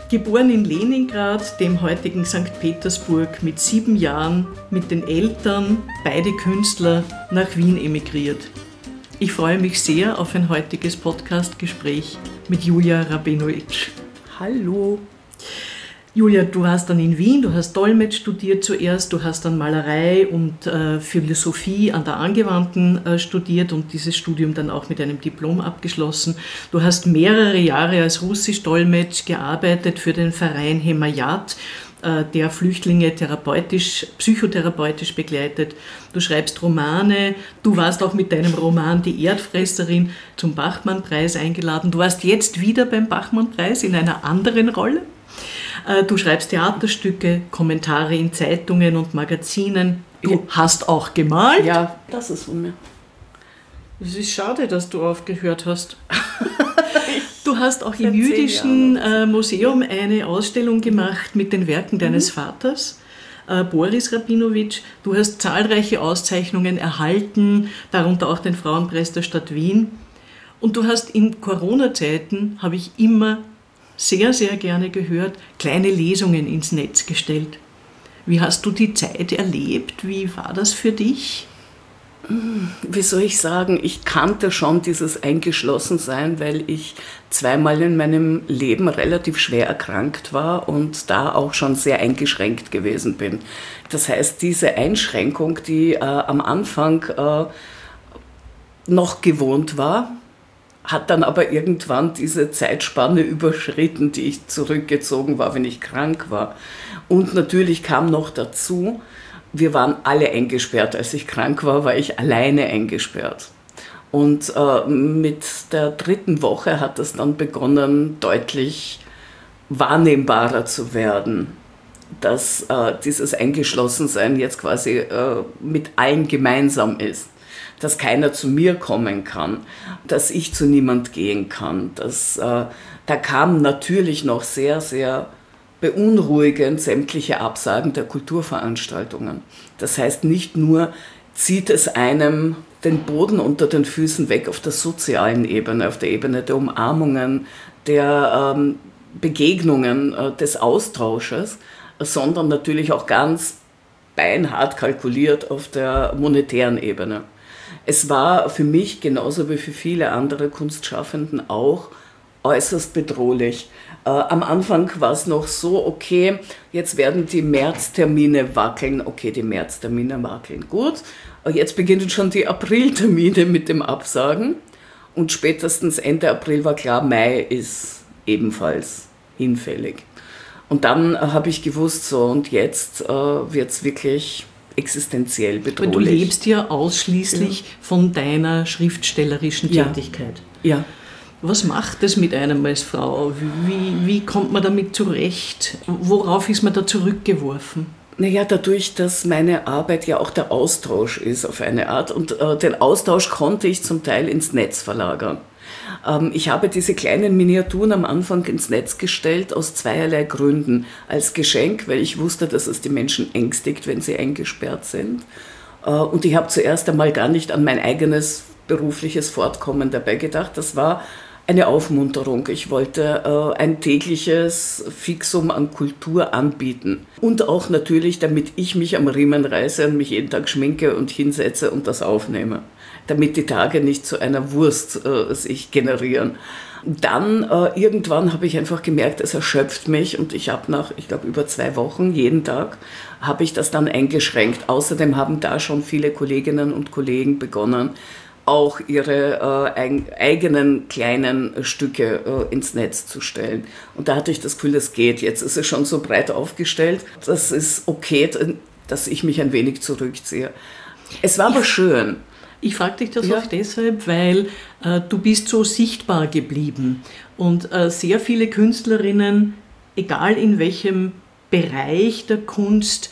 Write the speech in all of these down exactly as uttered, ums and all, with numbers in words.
Geboren in Leningrad, dem heutigen Sankt Petersburg, mit sieben Jahren mit den Eltern, beide Künstler, nach Wien emigriert. Ich freue mich sehr auf ein heutiges Podcast-Gespräch mit Julia Rabinowitsch. Hallo. Julia, du warst dann in Wien, du hast Dolmetsch studiert zuerst, du hast dann Malerei und äh, Philosophie an der Angewandten äh, studiert und dieses Studium dann auch mit einem Diplom abgeschlossen. Du hast mehrere Jahre als Russisch-Dolmetsch gearbeitet für den Verein Hemayat, äh, der Flüchtlinge therapeutisch, psychotherapeutisch begleitet. Du schreibst Romane, du warst auch mit deinem Roman Die Erdfresserin zum Bachmann-Preis eingeladen. Du warst jetzt wieder beim Bachmann-Preis in einer anderen Rolle. Du schreibst Theaterstücke, Kommentare in Zeitungen und Magazinen. Du ja. hast auch gemalt. Ja, das ist von mir. Es ist schade, dass du aufgehört hast. Du hast auch im Jüdischen äh, Museum eine Ausstellung gemacht mit den Werken deines mhm. Vaters, äh, Boris Rabinowitsch. Du hast zahlreiche Auszeichnungen erhalten, darunter auch den Frauenpreis der Stadt Wien. Und du hast in Corona-Zeiten, habe ich immer sehr, sehr gerne gehört, kleine Lesungen ins Netz gestellt. Wie hast du die Zeit erlebt? Wie war das für dich? Wie soll ich sagen, ich kannte schon dieses Eingeschlossensein, weil ich zweimal in meinem Leben relativ schwer erkrankt war und da auch schon sehr eingeschränkt gewesen bin. Das heißt, diese Einschränkung, die äh, am Anfang äh, noch gewohnt war, hat dann aber irgendwann diese Zeitspanne überschritten, die ich zurückgezogen war, wenn ich krank war. Und natürlich kam noch dazu, wir waren alle eingesperrt. Als ich krank war, war ich alleine eingesperrt. Und äh, mit der dritten Woche hat es dann begonnen, deutlich wahrnehmbarer zu werden, dass äh, dieses Eingeschlossensein jetzt quasi äh, mit allen gemeinsam ist. Dass keiner zu mir kommen kann, dass ich zu niemand gehen kann. Das, äh, da kamen natürlich noch sehr, sehr beunruhigend sämtliche Absagen der Kulturveranstaltungen. Das heißt, nicht nur zieht es einem den Boden unter den Füßen weg auf der sozialen Ebene, auf der Ebene der Umarmungen, der ähm, Begegnungen, äh, des Austausches, sondern natürlich auch ganz beinhart kalkuliert auf der monetären Ebene. Es war für mich, genauso wie für viele andere Kunstschaffenden auch, äußerst bedrohlich. Äh, am Anfang war es noch so, okay, jetzt werden die Märztermine wackeln. Okay, die Märztermine wackeln, gut. Jetzt beginnen schon die Apriltermine mit dem Absagen. Und spätestens Ende April war klar, Mai ist ebenfalls hinfällig. Und dann äh, habe ich gewusst, so und jetzt äh, wird es wirklich existenziell bedrohlich. Aber du lebst ja ausschließlich ja. von deiner schriftstellerischen ja. Tätigkeit. Ja. Was macht es mit einem als Frau? Wie, wie kommt man damit zurecht? Worauf ist man da zurückgeworfen? Naja, dadurch, dass meine Arbeit ja auch der Austausch ist auf eine Art und äh, den Austausch konnte ich zum Teil ins Netz verlagern. Ähm, ich habe diese kleinen Miniaturen am Anfang ins Netz gestellt aus zweierlei Gründen. Als Geschenk, weil ich wusste, dass es die Menschen ängstigt, wenn sie eingesperrt sind. Äh, und ich habe zuerst einmal gar nicht an mein eigenes berufliches Fortkommen dabei gedacht. Das war eine Aufmunterung. Ich wollte äh, ein tägliches Fixum an Kultur anbieten. Und auch natürlich, damit ich mich am Riemen reiße und mich jeden Tag schminke und hinsetze und das aufnehme. Damit die Tage nicht zu einer Wurst äh, sich generieren. Dann äh, irgendwann habe ich einfach gemerkt, es erschöpft mich und ich habe nach, ich glaube, über zwei Wochen, jeden Tag, habe ich das dann eingeschränkt. Außerdem haben da schon viele Kolleginnen und Kollegen begonnen, auch ihre äh, eigenen kleinen Stücke äh, ins Netz zu stellen. Und da hatte ich das Gefühl, das geht. Jetzt ist es schon so breit aufgestellt, das ist okay, dass ich mich ein wenig zurückziehe. Es war aber schön. Ich frage dich das ja. auch deshalb, weil äh, du bist so sichtbar geblieben. Und äh, sehr viele Künstlerinnen, egal in welchem Bereich der Kunst,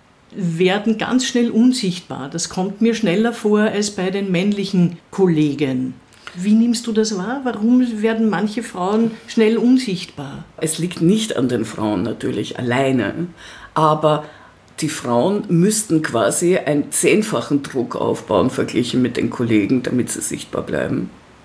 werden ganz schnell unsichtbar. Das kommt mir schneller vor als bei den männlichen Kollegen. Wie nimmst du das wahr? Warum werden manche Frauen schnell unsichtbar? Es liegt nicht an den Frauen natürlich alleine, aber die Frauen müssten quasi einen zehnfachen Druck aufbauen, verglichen mit den Kollegen, damit sie sichtbar bleiben.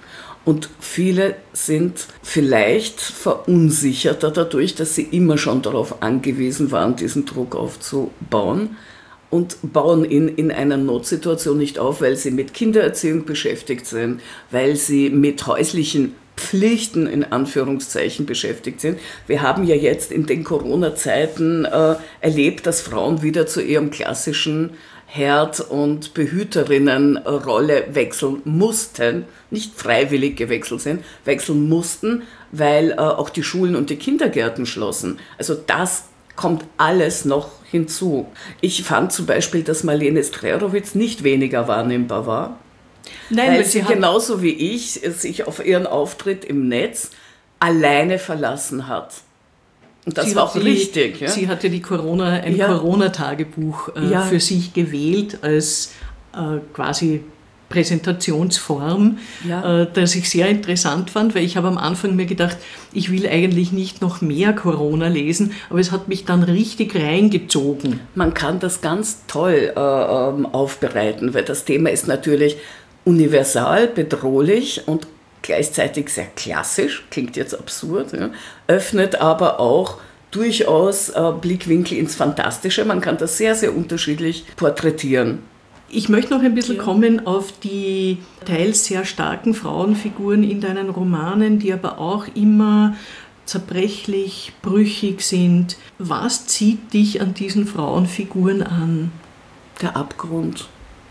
Und viele sind vielleicht verunsicherter dadurch, dass sie immer schon darauf angewiesen waren, diesen Druck aufzubauen und bauen ihn in einer Notsituation nicht auf, weil sie mit Kindererziehung beschäftigt sind, weil sie mit häuslichen Pflichten in Anführungszeichen beschäftigt sind. Wir haben ja jetzt in den Corona-Zeiten äh, erlebt, dass Frauen wieder zu ihrem klassischen Herd- und Behüterinnenrolle wechseln mussten, nicht freiwillig gewechselt sind, wechseln mussten, weil äh, auch die Schulen und die Kindergärten schlossen. Also das kommt alles noch hinzu. Ich fand zum Beispiel, dass Marlene Strerowitz nicht weniger wahrnehmbar war, Nein, weil sie genauso wie ich sich auf ihren Auftritt im Netz alleine verlassen hat. Und das sie war auch sie, richtig. Ja? Sie hatte die Corona, ein ja. Corona-Tagebuch äh, ja. für sich gewählt als äh, quasi Präsentationsform, ja. äh, das ich sehr interessant fand, weil ich habe am Anfang mir gedacht, ich will eigentlich nicht noch mehr Corona lesen, aber es hat mich dann richtig reingezogen. Man kann das ganz toll äh, aufbereiten, weil das Thema ist natürlich universal, bedrohlich und gleichzeitig sehr klassisch, klingt jetzt absurd, ja, öffnet aber auch durchaus äh, Blickwinkel ins Fantastische. Man kann das sehr, sehr unterschiedlich porträtieren. Ich möchte noch ein bisschen ja. kommen auf die teils sehr starken Frauenfiguren in deinen Romanen, die aber auch immer zerbrechlich, brüchig sind. Was zieht dich an diesen Frauenfiguren an? Der Abgrund.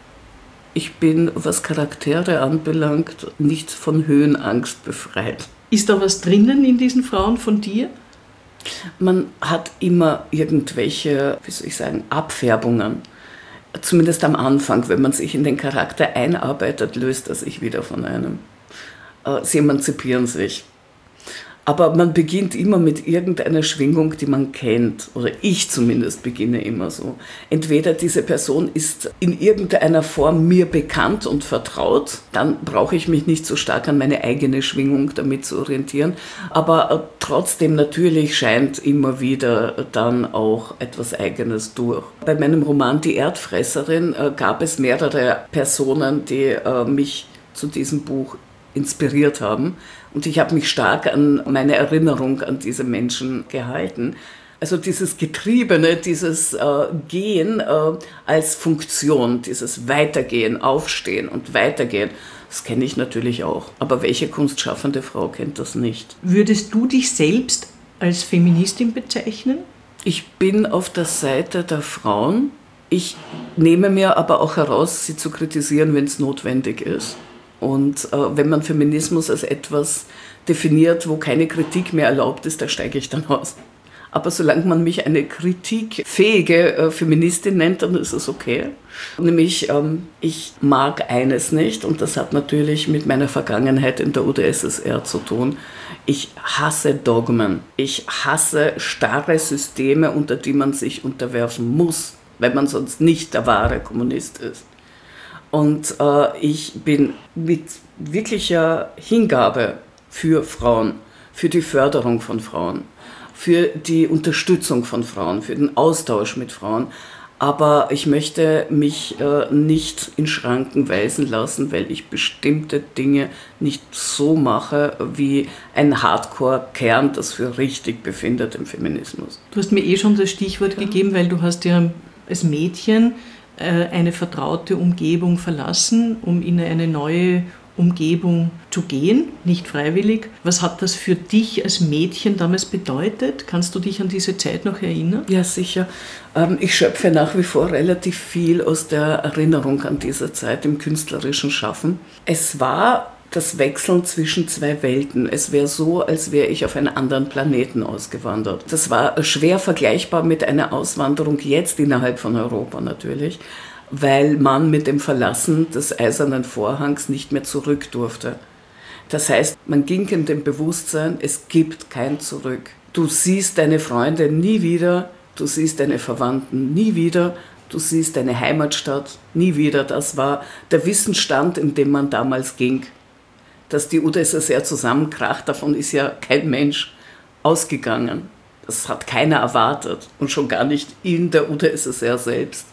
Ich bin, was Charaktere anbelangt, nicht von Höhenangst befreit. Ist da was drinnen in diesen Frauen von dir? Man hat immer irgendwelche, wie soll ich sagen, Abfärbungen. Zumindest am Anfang, wenn man sich in den Charakter einarbeitet, löst er sich wieder von einem. Sie emanzipieren sich. Aber man beginnt immer mit irgendeiner Schwingung, die man kennt. Oder ich zumindest beginne immer so. Entweder diese Person ist in irgendeiner Form mir bekannt und vertraut, dann brauche ich mich nicht so stark an meine eigene Schwingung damit zu orientieren. Aber trotzdem natürlich scheint immer wieder dann auch etwas Eigenes durch. Bei meinem Roman Die Erdfresserin gab es mehrere Personen, die mich zu diesem Buch inspiriert haben. Und ich habe mich stark an meine Erinnerung an diese Menschen gehalten. Also dieses Getriebene, dieses äh, Gehen äh, als Funktion, dieses Weitergehen, Aufstehen und Weitergehen, das kenne ich natürlich auch. Aber welche kunstschaffende Frau kennt das nicht? Würdest du dich selbst als Feministin bezeichnen? Ich bin auf der Seite der Frauen. Ich nehme mir aber auch heraus, sie zu kritisieren, wenn es notwendig ist. Und äh, wenn man Feminismus als etwas definiert, wo keine Kritik mehr erlaubt ist, da steige ich dann aus. Aber solange man mich eine kritikfähige äh, Feministin nennt, dann ist es okay. Nämlich, ähm, ich mag eines nicht, und das hat natürlich mit meiner Vergangenheit in der U d S S R zu tun. Ich hasse Dogmen. Ich hasse starre Systeme, unter die man sich unterwerfen muss, weil man sonst nicht der wahre Kommunist ist. Und äh, ich bin mit wirklicher Hingabe für Frauen, für die Förderung von Frauen, für die Unterstützung von Frauen, für den Austausch mit Frauen. Aber ich möchte mich äh, nicht in Schranken weisen lassen, weil ich bestimmte Dinge nicht so mache, wie ein Hardcore-Kern das für richtig befindet im Feminismus. Du hast mir eh schon das Stichwort ja. gegeben, weil du hast ja als Mädchen eine vertraute Umgebung verlassen, um in eine neue Umgebung zu gehen, nicht freiwillig. Was hat das für dich als Mädchen damals bedeutet? Kannst du dich an diese Zeit noch erinnern? Ja, sicher. Ich schöpfe nach wie vor relativ viel aus der Erinnerung an diese Zeit im künstlerischen Schaffen. Es war das Wechseln zwischen zwei Welten. Es wäre so, als wäre ich auf einen anderen Planeten ausgewandert. Das war schwer vergleichbar mit einer Auswanderung jetzt innerhalb von Europa natürlich, weil man mit dem Verlassen des Eisernen Vorhangs nicht mehr zurück durfte. Das heißt, man ging in dem Bewusstsein, es gibt kein Zurück. Du siehst deine Freunde nie wieder, du siehst deine Verwandten nie wieder, du siehst deine Heimatstadt nie wieder. Das war der Wissensstand, in dem man damals ging. Dass die U d S S R zusammenkracht, davon ist ja kein Mensch ausgegangen. Das hat keiner erwartet und schon gar nicht in der U d S S R selbst.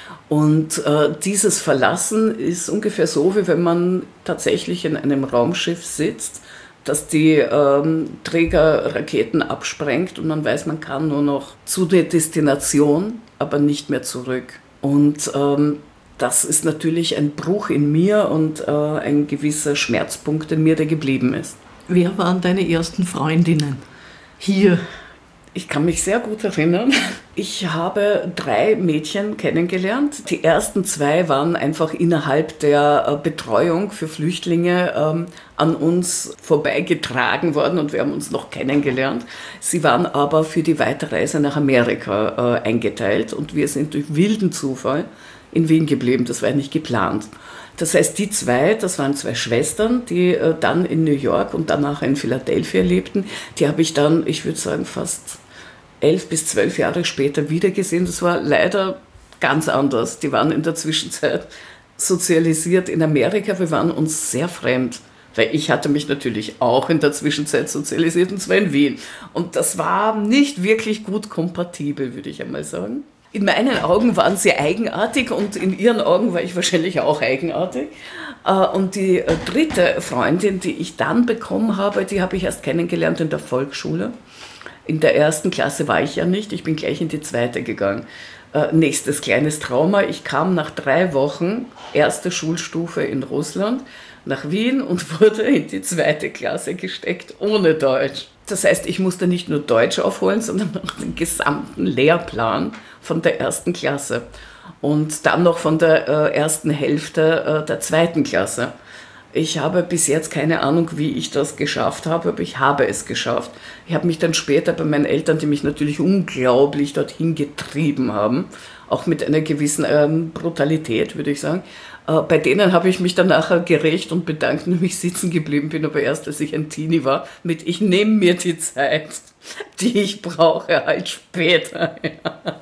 Und äh, dieses Verlassen ist ungefähr so, wie wenn man tatsächlich in einem Raumschiff sitzt, das die ähm, Trägerraketen absprengt und man weiß, man kann nur noch zu der Destination, aber nicht mehr zurück. Und ähm, das ist natürlich ein Bruch in mir und äh, ein gewisser Schmerzpunkt in mir, der geblieben ist. Wer waren deine ersten Freundinnen hier? Ich kann mich sehr gut erinnern. Ich habe drei Mädchen kennengelernt. Die ersten zwei waren einfach innerhalb der Betreuung für Flüchtlinge ähm, an uns vorbeigetragen worden und wir haben uns noch kennengelernt. Sie waren aber für die Weiterreise nach Amerika äh, eingeteilt und wir sind durch wilden Zufall in Wien geblieben. Das war nicht geplant. Das heißt, die zwei, das waren zwei Schwestern, die äh, dann in New York und danach in Philadelphia lebten. Die habe ich dann, ich würde sagen, fast elf bis zwölf Jahre später wiedergesehen. Das war leider ganz anders. Die waren in der Zwischenzeit sozialisiert in Amerika. Wir waren uns sehr fremd, weil ich hatte mich natürlich auch in der Zwischenzeit sozialisiert, und zwar in Wien. Und das war nicht wirklich gut kompatibel, würde ich einmal sagen. In meinen Augen waren sie eigenartig und in ihren Augen war ich wahrscheinlich auch eigenartig. Und die dritte Freundin, die ich dann bekommen habe, die habe ich erst kennengelernt in der Volksschule. In der ersten Klasse war ich ja nicht, ich bin gleich in die zweite gegangen. Äh, nächstes kleines Trauma, ich kam nach drei Wochen, erste Schulstufe in Russland, nach Wien und wurde in die zweite Klasse gesteckt, ohne Deutsch. Das heißt, ich musste nicht nur Deutsch aufholen, sondern auch den gesamten Lehrplan von der ersten Klasse. Und dann noch von der äh, ersten Hälfte äh, der zweiten Klasse. Ich habe bis jetzt keine Ahnung, wie ich das geschafft habe, aber ich habe es geschafft. Ich habe mich dann später bei meinen Eltern, die mich natürlich unglaublich dorthin getrieben haben, auch mit einer gewissen ähm, Brutalität, würde ich sagen, äh, bei denen habe ich mich dann nachher gerecht und bedankt, nämlich sitzen geblieben bin, aber erst als ich ein Teenie war, mit ich nehme mir die Zeit, die ich brauche, halt später. Ja.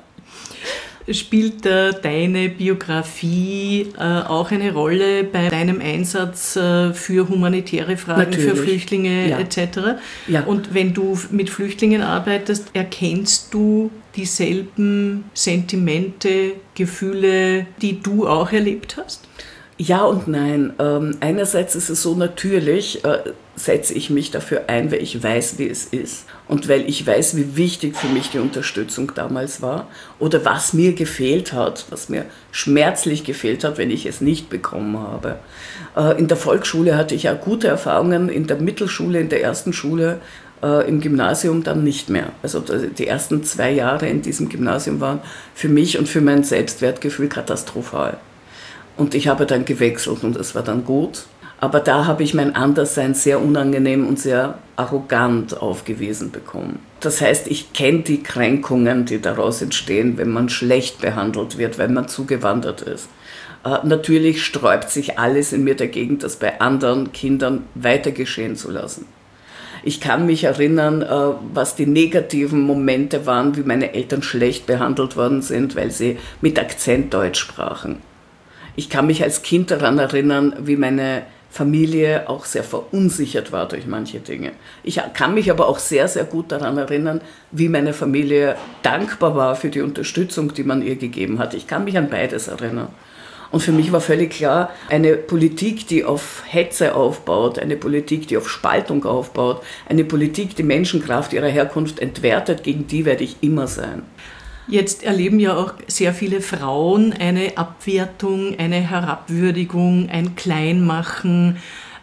Spielt äh, deine Biografie äh, auch eine Rolle bei deinem Einsatz äh, für humanitäre Fragen, Natürlich. für Flüchtlinge ja. et cetera? Ja. Und wenn du mit Flüchtlingen arbeitest, erkennst du dieselben Sentimente, Gefühle, die du auch erlebt hast? Ja und nein. Ähm, einerseits ist es so, natürlich äh, setze ich mich dafür ein, weil ich weiß, wie es ist und weil ich weiß, wie wichtig für mich die Unterstützung damals war oder was mir gefehlt hat, was mir schmerzlich gefehlt hat, wenn ich es nicht bekommen habe. Äh, in der Volksschule hatte ich auch gute Erfahrungen, in der Mittelschule, in der ersten Schule, äh, im Gymnasium dann nicht mehr. Also die ersten zwei Jahre in diesem Gymnasium waren für mich und für mein Selbstwertgefühl katastrophal. Und ich habe dann gewechselt und es war dann gut. Aber da habe ich mein Anderssein sehr unangenehm und sehr arrogant aufgewiesen bekommen. Das heißt, ich kenne die Kränkungen, die daraus entstehen, wenn man schlecht behandelt wird, wenn man zugewandert ist. Äh, natürlich sträubt sich alles in mir dagegen, das bei anderen Kindern weiter geschehen zu lassen. Ich kann mich erinnern, äh, was die negativen Momente waren, wie meine Eltern schlecht behandelt worden sind, weil sie mit Akzent Deutsch sprachen. Ich kann mich als Kind daran erinnern, wie meine Familie auch sehr verunsichert war durch manche Dinge. Ich kann mich aber auch sehr, sehr gut daran erinnern, wie meine Familie dankbar war für die Unterstützung, die man ihr gegeben hat. Ich kann mich an beides erinnern. Und für mich war völlig klar, eine Politik, die auf Hetze aufbaut, eine Politik, die auf Spaltung aufbaut, eine Politik, die Menschenkraft ihrer Herkunft entwertet, gegen die werde ich immer sein. Jetzt erleben ja auch sehr viele Frauen eine Abwertung, eine Herabwürdigung, ein Kleinmachen.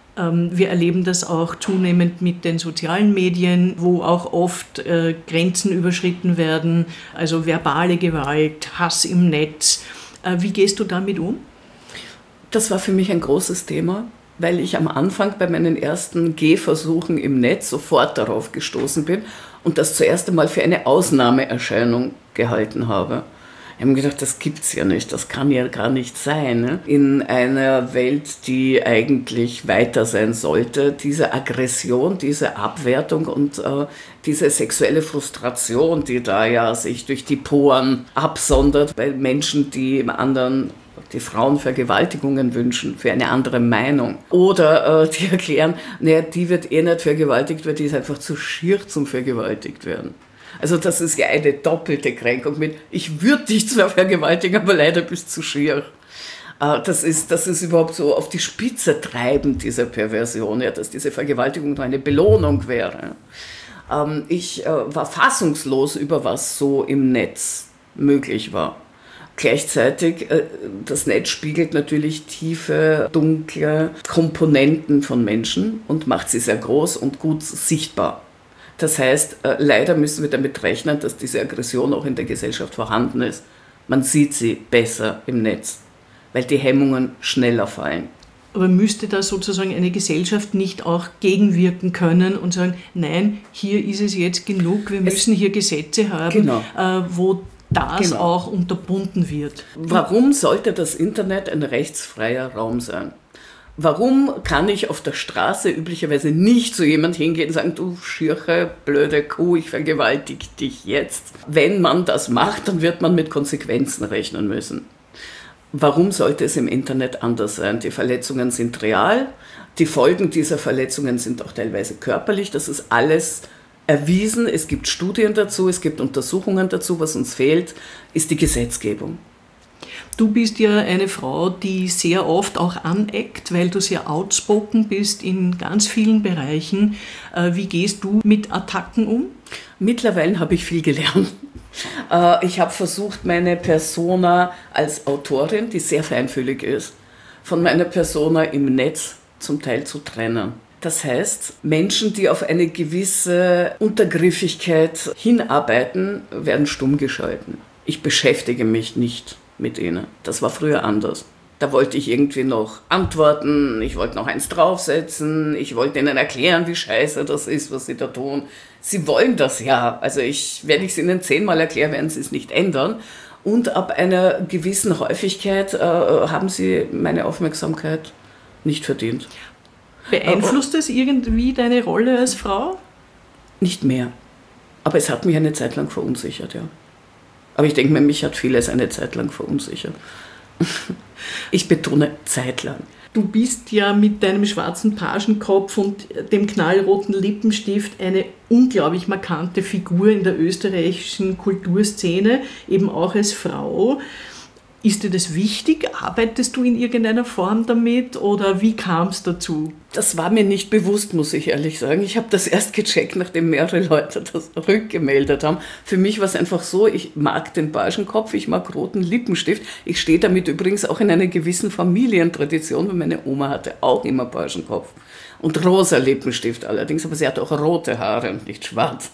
Wir erleben das auch zunehmend mit den sozialen Medien, wo auch oft Grenzen überschritten werden, also verbale Gewalt, Hass im Netz. Wie gehst du damit um? Das war für mich ein großes Thema, weil ich am Anfang bei meinen ersten Gehversuchen im Netz sofort darauf gestoßen bin und das zuerst einmal für eine Ausnahmeerscheinung gehalten habe. Ich habe mir gedacht, das gibt's ja nicht, das kann ja gar nicht sein. Ne? In einer Welt, die eigentlich weiter sein sollte, diese Aggression, diese Abwertung und äh, diese sexuelle Frustration, die da ja sich durch die Poren absondert, weil Menschen, die im anderen die Frauen Vergewaltigungen wünschen, für eine andere Meinung. Oder äh, die erklären, naja, die wird eh nicht vergewaltigt, weil die ist einfach zu schier zum vergewaltigt werden. Also das ist ja eine doppelte Kränkung mit, ich würde dich zwar vergewaltigen, aber leider bist du zu schier. Das ist, das ist überhaupt so auf die Spitze treibend, diese Perversion, ja, dass diese Vergewaltigung nur eine Belohnung wäre. Ich war fassungslos über was so im Netz möglich war. Gleichzeitig, das Netz spiegelt natürlich tiefe, dunkle Komponenten von Menschen und macht sie sehr groß und gut sichtbar. Das heißt, leider müssen wir damit rechnen, dass diese Aggression auch in der Gesellschaft vorhanden ist. Man sieht sie besser im Netz, weil die Hemmungen schneller fallen. Aber müsste da sozusagen eine Gesellschaft nicht auch gegenwirken können und sagen, nein, hier ist es jetzt genug, wir müssen hier Gesetze haben, genau. wo das genau. auch unterbunden wird. Warum sollte das Internet ein rechtsfreier Raum sein? Warum kann ich auf der Straße üblicherweise nicht zu jemandem hingehen und sagen, du schiere, blöde Kuh, ich vergewaltige dich jetzt? Wenn man das macht, dann wird man mit Konsequenzen rechnen müssen. Warum sollte es im Internet anders sein? Die Verletzungen sind real, die Folgen dieser Verletzungen sind auch teilweise körperlich, das ist alles erwiesen, es gibt Studien dazu, es gibt Untersuchungen dazu, was uns fehlt, ist die Gesetzgebung. Du bist ja eine Frau, die sehr oft auch aneckt, weil du sehr outspoken bist in ganz vielen Bereichen. Wie gehst du mit Attacken um? Mittlerweile habe ich viel gelernt. Ich habe versucht, meine Persona als Autorin, die sehr feinfühlig ist, von meiner Persona im Netz zum Teil zu trennen. Das heißt, Menschen, die auf eine gewisse Untergriffigkeit hinarbeiten, werden stumm geschalten. Ich beschäftige mich nicht mit ihnen. Das war früher anders. Da wollte ich irgendwie noch antworten, ich wollte noch eins draufsetzen, ich wollte ihnen erklären, wie scheiße das ist, was sie da tun. Sie wollen das ja. Also ich, wenn ich es ihnen zehnmal erkläre, werden sie es nicht ändern. Und ab einer gewissen Häufigkeit äh, haben sie meine Aufmerksamkeit nicht verdient. Beeinflusst es irgendwie deine Rolle als Frau? Nicht mehr. Aber es hat mich eine Zeit lang verunsichert, ja. Aber ich denke mir, mich hat vieles eine Zeit lang verunsichert. Ich betone zeitlang. Du bist ja mit deinem schwarzen Pagenkopf und dem knallroten Lippenstift eine unglaublich markante Figur in der österreichischen Kulturszene, eben auch als Frau. Ist dir das wichtig? Arbeitest du in irgendeiner Form damit oder wie kam es dazu? Das war mir nicht bewusst, muss ich ehrlich sagen. Ich habe das erst gecheckt, nachdem mehrere Leute das rückgemeldet haben. Für mich war es einfach so, ich mag den Pagenkopf, ich mag roten Lippenstift. Ich stehe damit übrigens auch in einer gewissen Familientradition, weil meine Oma hatte auch immer Pagenkopf. Und rosa Lippenstift allerdings, aber sie hatte auch rote Haare und nicht schwarz.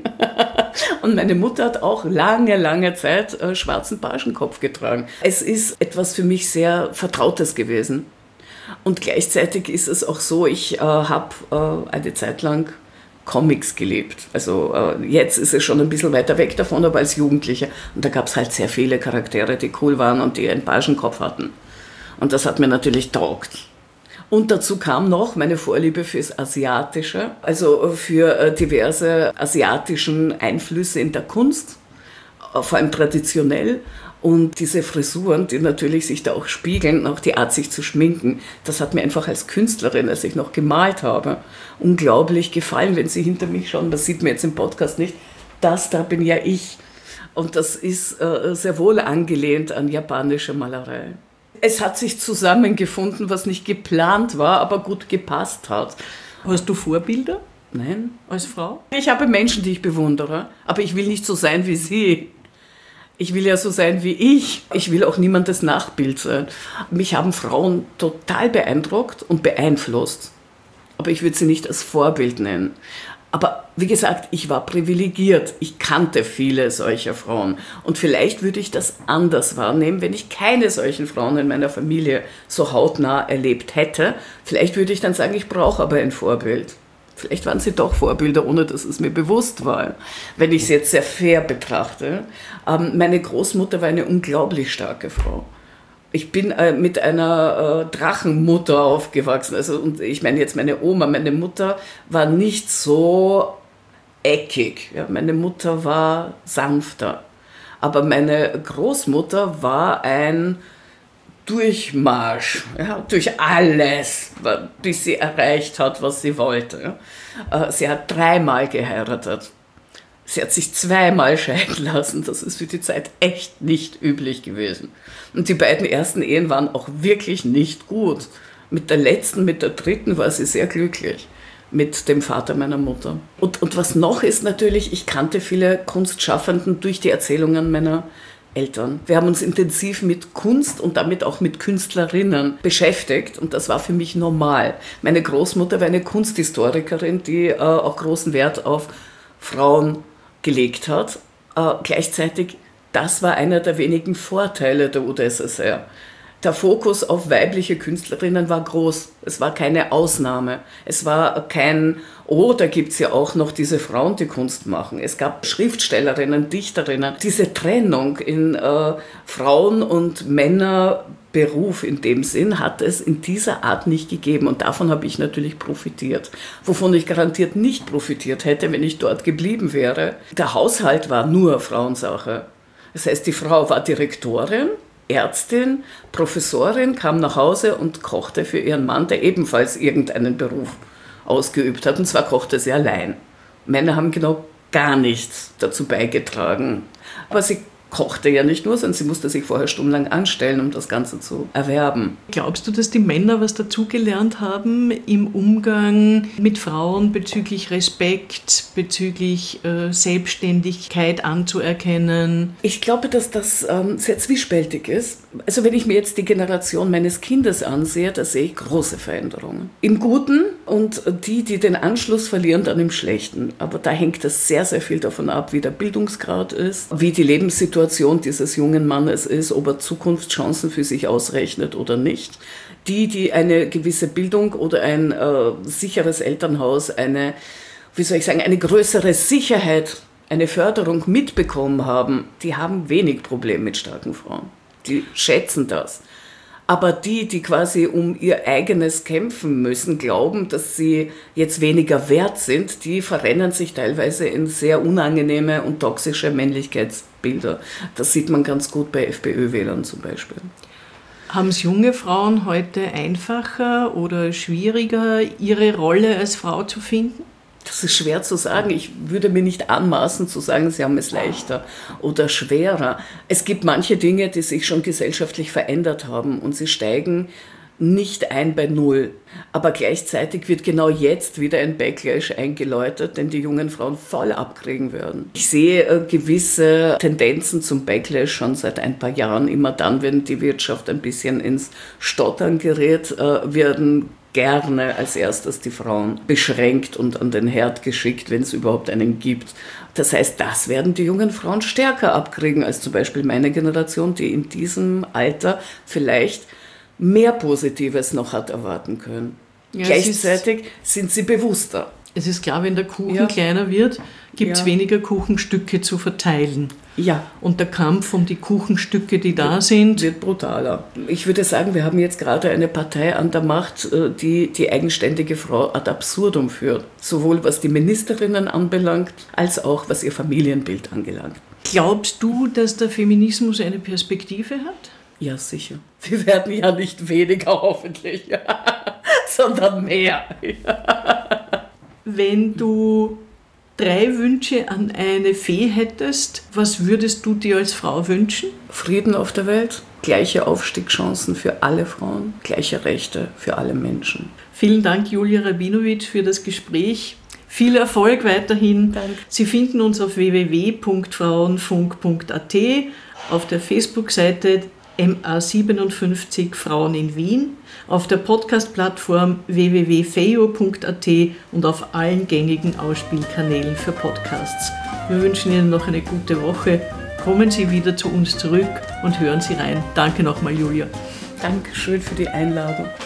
Und meine Mutter hat auch lange, lange Zeit äh, schwarzen Pagenkopf getragen. Es ist etwas für mich sehr Vertrautes gewesen. Und gleichzeitig ist es auch so, ich äh, habe äh, eine Zeit lang Comics geliebt. Also äh, jetzt ist es schon ein bisschen weiter weg davon, aber als Jugendliche. Und da gab es halt sehr viele Charaktere, die cool waren und die einen Pagenkopf hatten. Und das hat mir natürlich taugt. Und dazu kam noch meine Vorliebe fürs Asiatische, also für diverse asiatischen Einflüsse in der Kunst, vor allem traditionell. Und diese Frisuren, die natürlich sich da auch spiegeln, auch die Art, sich zu schminken, das hat mir einfach als Künstlerin, als ich noch gemalt habe, unglaublich gefallen. Wenn Sie hinter mich schauen, das sieht man jetzt im Podcast nicht, das da bin ja ich. Und das ist äh, sehr wohl angelehnt an japanische Malerei. Es hat sich zusammengefunden, was nicht geplant war, aber gut gepasst hat. Hast du Vorbilder? Nein. Als Frau? Ich habe Menschen, die ich bewundere, aber ich will nicht so sein wie sie. Ich will ja so sein wie ich. Ich will auch niemandes Nachbild sein. Mich haben Frauen total beeindruckt und beeinflusst. Aber ich würde sie nicht als Vorbild nennen. Aber wie gesagt, ich war privilegiert. Ich kannte viele solcher Frauen. Und vielleicht würde ich das anders wahrnehmen, wenn ich keine solchen Frauen in meiner Familie so hautnah erlebt hätte. Vielleicht würde ich dann sagen, ich brauche aber ein Vorbild. Vielleicht waren sie doch Vorbilder, ohne dass es mir bewusst war, wenn ich es jetzt sehr fair betrachte. Ähm, meine Großmutter war eine unglaublich starke Frau. Ich bin äh, mit einer äh, Drachenmutter aufgewachsen. Also, und ich meine jetzt meine Oma, meine Mutter war nicht so eckig. Ja, meine Mutter war sanfter. Aber meine Großmutter war ein Durchmarsch, ja, durch alles, bis sie erreicht hat, was sie wollte. Sie hat dreimal geheiratet. Sie hat sich zweimal scheiden lassen. Das ist für die Zeit echt nicht üblich gewesen. Und die beiden ersten Ehen waren auch wirklich nicht gut. Mit der letzten, mit der dritten war sie sehr glücklich. Mit dem Vater meiner Mutter. Und, und was noch ist natürlich, ich kannte viele Kunstschaffenden durch die Erzählungen meiner Eltern. Wir haben uns intensiv mit Kunst und damit auch mit Künstlerinnen beschäftigt und das war für mich normal. Meine Großmutter war eine Kunsthistorikerin, die äh, auch großen Wert auf Frauen gelegt hat. Äh, gleichzeitig, das war einer der wenigen Vorteile der U d S S R. Der Fokus auf weibliche Künstlerinnen war groß. Es war keine Ausnahme. Es war kein, oh, da gibt es ja auch noch diese Frauen, die Kunst machen. Es gab Schriftstellerinnen, Dichterinnen. Diese Trennung in äh, Frauen- und Männerberuf in dem Sinn hat es in dieser Art nicht gegeben. Und davon habe ich natürlich profitiert. Wovon ich garantiert nicht profitiert hätte, wenn ich dort geblieben wäre. Der Haushalt war nur Frauensache. Das heißt, die Frau war Direktorin, Ärztin, Professorin, kam nach Hause und kochte für ihren Mann, der ebenfalls irgendeinen Beruf ausgeübt hat. Und zwar kochte sie allein. Männer haben genau gar nichts dazu beigetragen. Aber sie kochte ja nicht nur, sondern sie musste sich vorher stundenlang anstellen, um das Ganze zu erwerben. Glaubst du, dass die Männer was dazugelernt haben im Umgang mit Frauen bezüglich Respekt, bezüglich äh, Selbstständigkeit anzuerkennen? Ich glaube, dass das ähm, sehr zwiespältig ist. Also wenn ich mir jetzt die Generation meines Kindes ansehe, da sehe ich große Veränderungen. Im Guten und die, die den Anschluss verlieren, dann im Schlechten. Aber da hängt es sehr, sehr viel davon ab, wie der Bildungsgrad ist, wie die Lebenssituation dieses jungen Mannes ist, ob er Zukunftschancen für sich ausrechnet oder nicht. Die, die eine gewisse Bildung oder ein äh, sicheres Elternhaus, eine, wie soll ich sagen, eine größere Sicherheit, eine Förderung mitbekommen haben, die haben wenig Probleme mit starken Frauen. Die schätzen das. Aber die, die quasi um ihr eigenes kämpfen müssen, glauben, dass sie jetzt weniger wert sind, die verrennen sich teilweise in sehr unangenehme und toxische Männlichkeitsbilder. Das sieht man ganz gut bei FPÖ-Wählern zum Beispiel. Haben es junge Frauen heute einfacher oder schwieriger, ihre Rolle als Frau zu finden? Das ist schwer zu sagen. Ich würde mir nicht anmaßen zu sagen, sie haben es leichter oder schwerer. Es gibt manche Dinge, die sich schon gesellschaftlich verändert haben und sie steigen nicht ein bei Null. Aber gleichzeitig wird genau jetzt wieder ein Backlash eingeläutet, den die jungen Frauen voll abkriegen werden. Ich sehe äh, gewisse Tendenzen zum Backlash schon seit ein paar Jahren. Immer dann, wenn die Wirtschaft ein bisschen ins Stottern gerät, äh, werden gerne als erstes die Frauen beschränkt und an den Herd geschickt, wenn es überhaupt einen gibt. Das heißt, das werden die jungen Frauen stärker abkriegen als zum Beispiel meine Generation, die in diesem Alter vielleicht mehr Positives noch hat erwarten können. Ja, gleichzeitig sind sie bewusster. Es ist klar, wenn der Kuchen ja. kleiner wird, gibt es ja. weniger Kuchenstücke zu verteilen. Ja. Und der Kampf um die Kuchenstücke, die da sind, wird brutaler. Ich würde sagen, wir haben jetzt gerade eine Partei an der Macht, die die eigenständige Frau ad absurdum führt. Sowohl was die Ministerinnen anbelangt, als auch was ihr Familienbild anbelangt. Glaubst du, dass der Feminismus eine Perspektive hat? Ja, sicher. Wir werden ja nicht weniger hoffentlich, sondern mehr. Wenn du drei Wünsche an eine Fee hättest, was würdest du dir als Frau wünschen? Frieden auf der Welt, gleiche Aufstiegschancen für alle Frauen, gleiche Rechte für alle Menschen. Vielen Dank, Julia Rabinowitsch, für das Gespräch. Viel Erfolg weiterhin. Danke. Sie finden uns auf w w w punkt frauenfunk punkt a t, auf der Facebook-Seite M A siebenundfünfzig Frauen in Wien, auf der Podcast-Plattform w w w punkt feio punkt a t und auf allen gängigen Ausspielkanälen für Podcasts. Wir wünschen Ihnen noch eine gute Woche. Kommen Sie wieder zu uns zurück und hören Sie rein. Danke nochmal, Julia. Dankeschön für die Einladung.